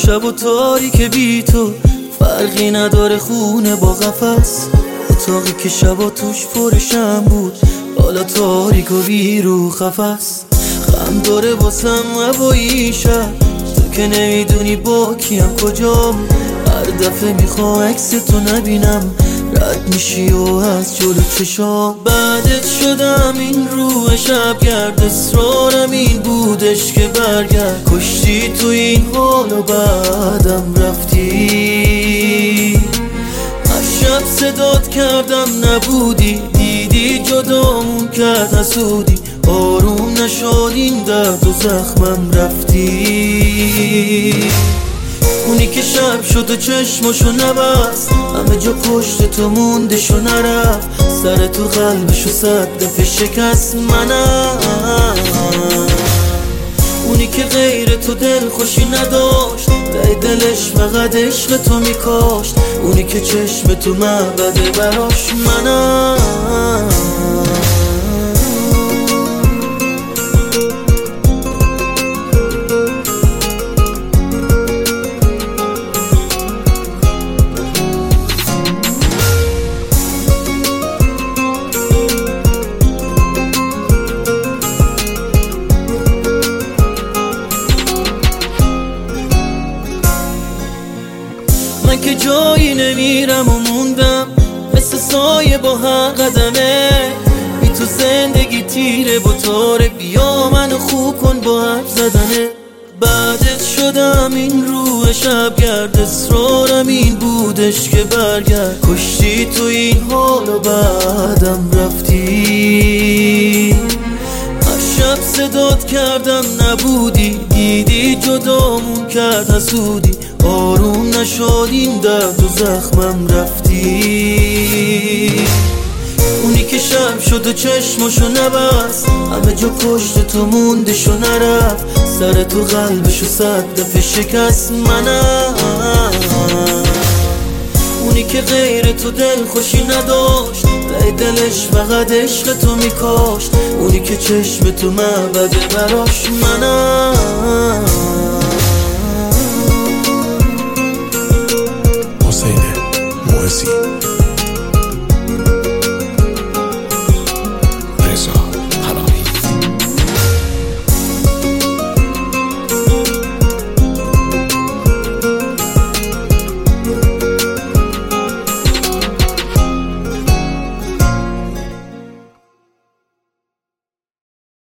شب و تاریک بی تو فرقی نداره، خونه با قفس. اتاقی که شبا توش پرشم بود حالا تاریک و بی رو قفس. غم داره واسم هوایی شب، تو که نمیدونی با کیم کجام. هر دفعه میخوام عکس تو نبینم، رد میشی و از جلو چشام. بعدت شدم این روح شبگرد، اصرارم این بودش که برگرد. کشتی تو این حال و بعدم رفتی. هر شب صدات کردم نبودی، دیدی جدامون کرد حسودی. آروم نشد این درد و زخمم رفتی. اونی که شب شد و چشمشو نبست، همه جا پشت تو موندشو نرفت. سر تو قلبشو 100 دفعه شکست منم. اونی که غیر تو دل خوشی نداشت، ته دلش فقط عشق تو میکاشت. اونی که چشم تو معبده براش منم. من که جایی نمیرم و موندم، مثل سایه با هر قدمه. بی تو زندگی تیره و تاره، بیا منو خوب کن با حرف زدنه. بعدت شدم این روح شبگرد، اصرارم این بودش که برگرد. کشتی تو این حال و بعدم رفتی. هر شب صدات کردم نبودی، دیدی جدامون کرد حسودی. آروم نشد این درد و زخمم رفتی. اونی که شب شد و چشمشو نبست، همه جا پشت تو موندشو نرفت. سر تو قلبشو 100 دفعه شکست منم. اونی که غیر تو دل خوشی نداشت، ته دلش فقط عشق تو میکاشت. اونی که چشم تو معبده براش منم. حسین موسی